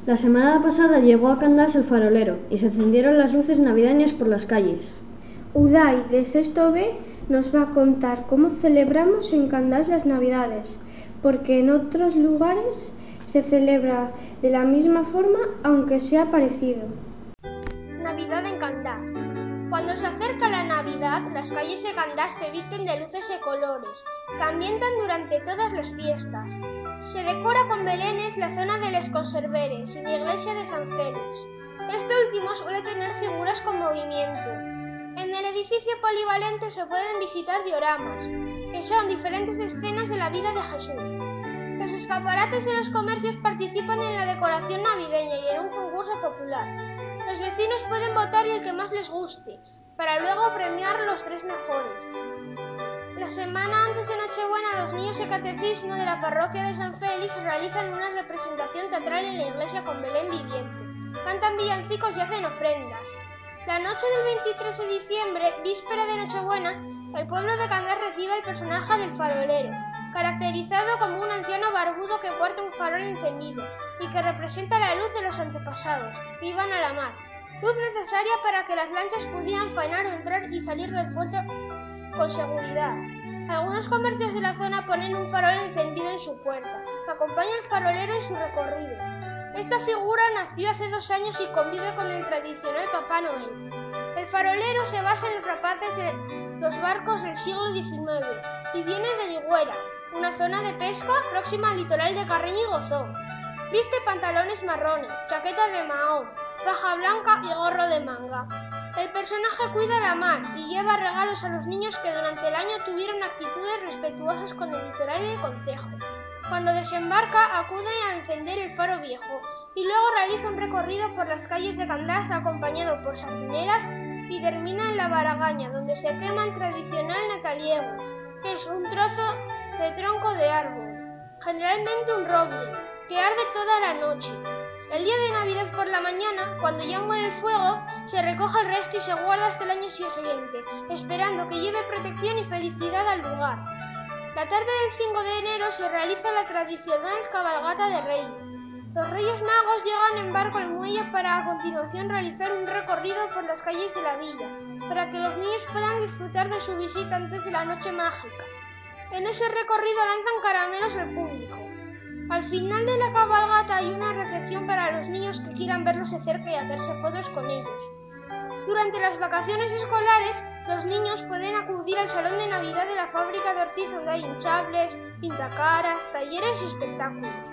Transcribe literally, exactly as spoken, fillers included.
La semana pasada llegó a Candás el farolero y se encendieron las luces navideñas por las calles. Uday, de sexto B, nos va a contar cómo celebramos en Candás las Navidades, porque en otros lugares se celebra de la misma forma, aunque sea parecido. Navidad en Candás. Cuando se acerca la Navidad, las calles de Candás se visten de luces y colores, que ambientan durante todas las fiestas. Se decora con belenes la zona de Les Conserveres y la iglesia de San Félix. Este último suele tener figuras con movimiento. En el edificio polivalente se pueden visitar dioramas, que son diferentes escenas de la vida de Jesús. Los escaparates de los comercios participan en la decoración navideña y en un concurso popular. Los vecinos pueden votar y el que más les guste, para luego premiar los tres mejores. La semana antes de Nochebuena, los niños de catecismo de la parroquia de San Félix realizan una representación teatral en la iglesia con Belén viviente. Cantan villancicos y hacen ofrendas. La noche del veintitrés de diciembre, víspera de Nochebuena, el pueblo de Candás recibe el personaje del farolero, caracterizado como un anciano barbudo que porta un farol encendido y que representa la luz de los antepasados, que iban a la mar, luz necesaria para que las lanchas pudieran faenar o entrar y salir del puerto con seguridad. Algunos comercios de la zona ponen un farol encendido en su puerta, que acompaña al farolero en su recorrido. Esta figura nació hace dos años y convive con el tradicional Papá Noel. El farolero se basa en los rapaces de los barcos del siglo diecinueve y viene de Ligüera, una zona de pesca próxima al litoral de Carreño y Gozón. Viste pantalones marrones, chaqueta de mahón, faja blanca y gorro de manga. El personaje cuida la mar y lleva regalos a los niños que durante el año tuvieron actitudes respetuosas con el litoral y el concejo. Cuando desembarca, acude a encender el faro viejo y luego realiza un recorrido por las calles de Candás acompañado por sardineras y termina en la Baragaña, donde se quema el tradicional nataliego, que es un trozo de tronco de árbol, generalmente un roble, que arde toda la noche. El día de Navidad por la mañana, cuando ya muere el fuego, se recoge el resto y se guarda hasta el año siguiente, esperando que lleve protección y felicidad al lugar. La tarde del cinco de enero se realiza la tradicional cabalgata de Reyes. Los Reyes Magos llegan en barco al muelle para a continuación realizar un recorrido por las calles de la villa, para que los niños puedan disfrutar de su visita antes de la noche mágica. En ese recorrido lanzan caramelos al público. Al final de la cabalgata hay una recepción para los niños que quieran verlos de cerca y hacerse fotos con ellos. Durante las vacaciones escolares, los niños pueden acudir al salón de Navidad de la fábrica de Ortiz, donde hay hinchables, pintacaras, talleres y espectáculos.